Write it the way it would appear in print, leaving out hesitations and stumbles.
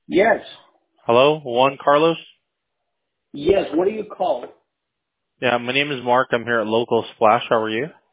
Yes. Hello, Juan Carlos. Yes. What do you call? Yeah, my name is Mark. I'm here at Local Splash. How are you?